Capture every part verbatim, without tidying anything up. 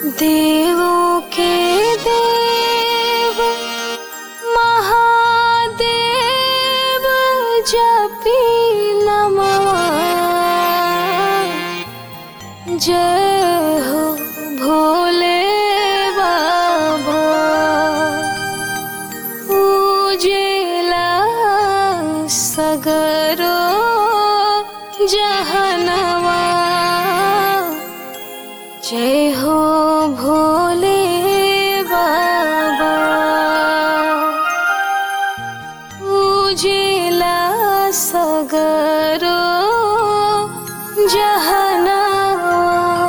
देवों के देव महादेव जपी नमः। जय हो भोले बाबा, पूजेला सगरो जहनवा। जय हो भोले बाबा, पूजेला सगरो जहनवा।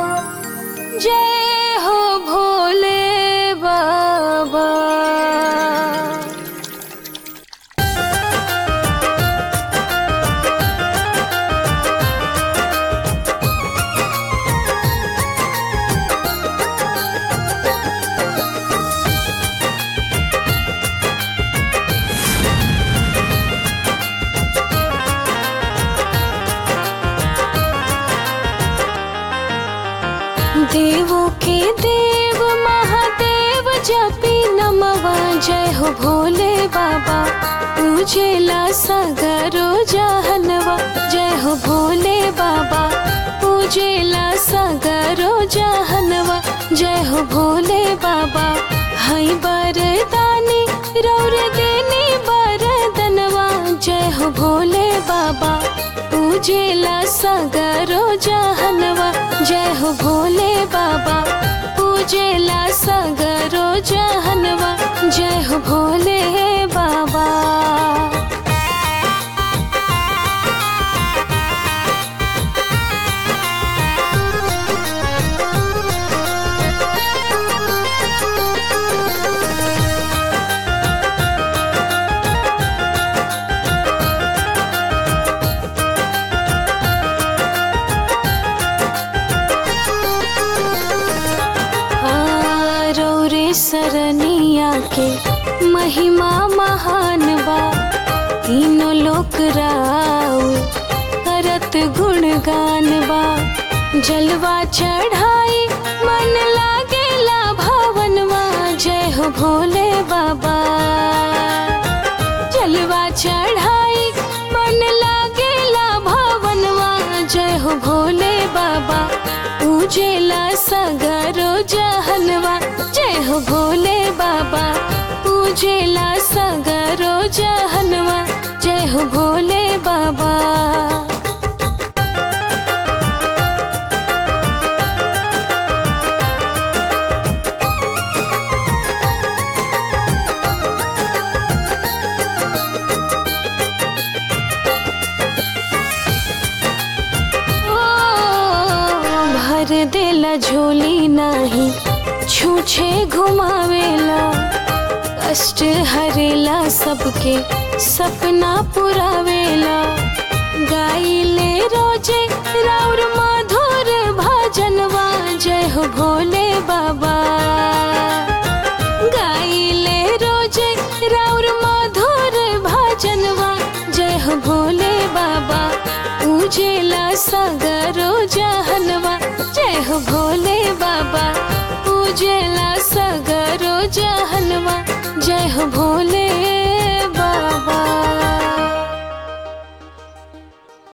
जय हो भोले बाबा। देवों के देव महादेव जपी नमवा। जय हो भोले बाबा, पूजेला सगरो जहनवा। जय हो भोले बाबा, पूजेला सगरो जहनवा। जय हो भोले बाबा, हई बरदानी रौर देनी बरदनवा। जय हो भोले बाबा, पूजेला सगरो जहनवा। जय हो भोले बाबा, पूजेला सगरो जहनवा। जय हो भोले बाबा। सरनिया के महिमा महान बा, तीनों लोक राउर करत गुणगान बा। जलवा चढ़ाई मन लागेला भवनवा। जय हो भोले बाबा, जलवा चढ़ाई मन लागेला भवनवा। जय हो भोले बाबा, पूजेला सगरो जहनवा। जय हो भोले बाबा, पूजेला सगरो जहनवा। जय हो भोले बाबा। भर देला झोली नाही, छूछे घुमावेला। कष्ट हरेला सबके सपना पुरावेला। गाइले रोजे राउर मधुर भजनवा। जय हो भोले बाबा, गाइले रोजे राउर मधुर भजनवा। जय हो भोले बाबा, पूजेला सगरो जहनवा। जय हो भोले बाबा, पूजेला सगरो जहनवा। जय हो भोले